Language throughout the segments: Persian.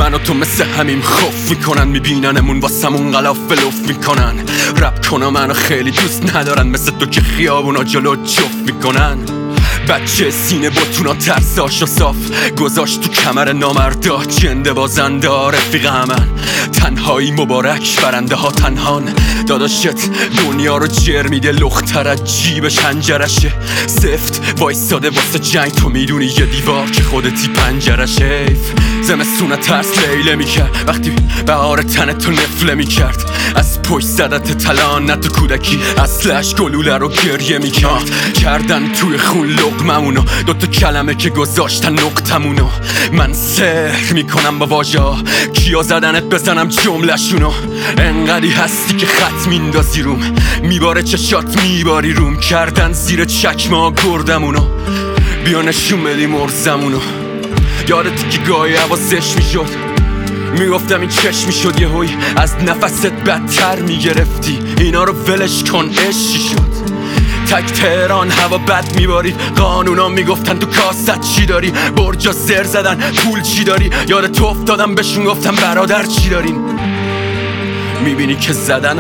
من و تو مثل همیم خوف میکنن، میبیننمون واسمون غلاف ولوف میکنن. رپ کنم منو خیلی دوست ندارن، مثل تو که خیابونا جلو جفت میکنن. بچه سینه باتونا ترساش و صاف گذاشت تو کمر نامردا، جنده بازنده رفیق همن. تنهایی مبارک برنده ها تنهان، داداشت دنیا رو جر میده، لختر از جیبش هنجرشه. سفت وایستاده واسه جنگ، تو میدونی یه دیوار که خودتی پنجرشه. حیف زمستونه ترس لیله میکرد، وقتی بهار تن تو نفله میکرد. از پشت زدت تلان نه تو کودکی، اصلش گلوله رو گریه میکرد. کردن توی خون لقممونو، دوتا کلمه که گذاشتن نقطمونو. من سحر میکنم با واژه ها، کیا زدنت بزنم جمله‌شونو. انقدی هستی که خط میندازی روم، میباره چشات میباری روم. کردن زیر چکمه گردمونو، بیا نشون بدی مرزمونو. یادتی که گاهی حواسش میشد، میگفتم این چشم میشد، یه هوی از نفست بدتر میگرفتی. اینا رو ولش کن عشقی شد. تک تهران هوا بد میبارید، قانونا میگفتن تو کاست چی داری. برجا زر زدن پول چی داری، یاد تو افتادم بهشون گفتم برادر چی دارین. میبینی که زدن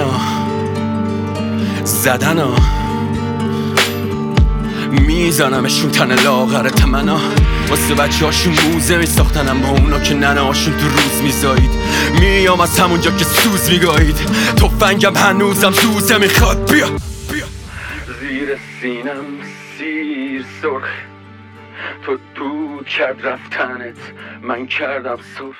میزنمشون تن لاغر تمنا. واسه بچه هاشون موزه میساختنم با اونا که ننه هاشون تو روز میزایید. میام از همونجا که سوز میگایید، تفنگم هنوزم سوزه میخواد. بیا زیر سینم سیر سرخ، تو دود کرد رفتنت، من کردم صرف.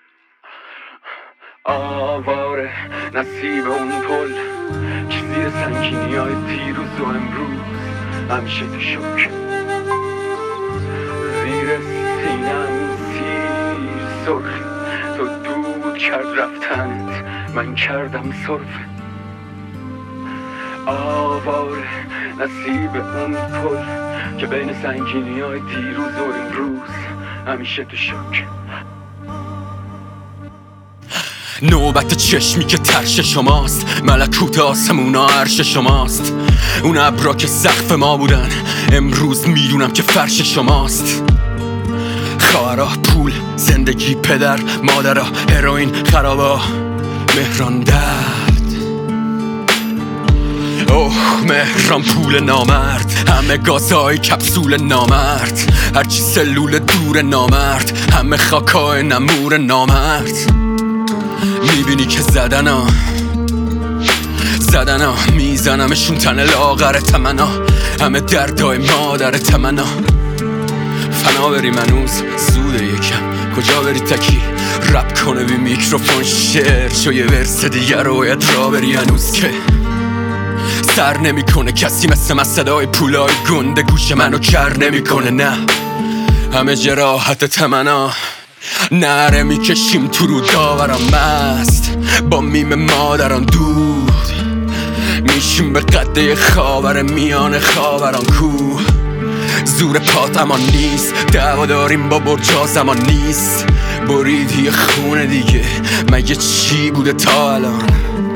آواره نصیب اون پل که زیر سنگینی های دیروز و امروز همیشه تو شک. زیر سینم سیر سرخ، تو دود کرد رفتنت، من کردم صرف. آواره نصیب اون پل که بین سنگینی های دیروز و امروز همیشه تو شک. نوبت چشمی که ترش شماست، ملکوت آسمونا عرش شماست. اون ابرا که سقف ما بودن امروز میدونم که فرش شماست. خواهرا، پول، زندگی، پدر، مادرها، هروئین، خرابا، مهران، درد. اوه مهران پول نامرد، همه گازهای کپسول نامرد، هرچی سلول دور نامرد، همه خاکای نمور نامرد. میبینی که زدنا میزنمشون تن لاغر تمنا. همه دردای مادر تمنا. فنا بری منوز سوده یکم، کجا بری تکی رپ کنه بی میکروفون شعر شو. یه ورس دیگر رو باید را بری هنوز که سر نمیکنه کسی مثل من. صدای پولای گنده گوش منو کر نمیکنه. نه همه جراحت تمنا، نره میکشیم تو رو داوران مست، با میم مادران دود میشیم به قده خاور میان خاوران کوه. زور پات امان نیست، دعوا داریم با برجا زمان نیست. بریدی خونه دیگه، مگه چی بوده تا الان؟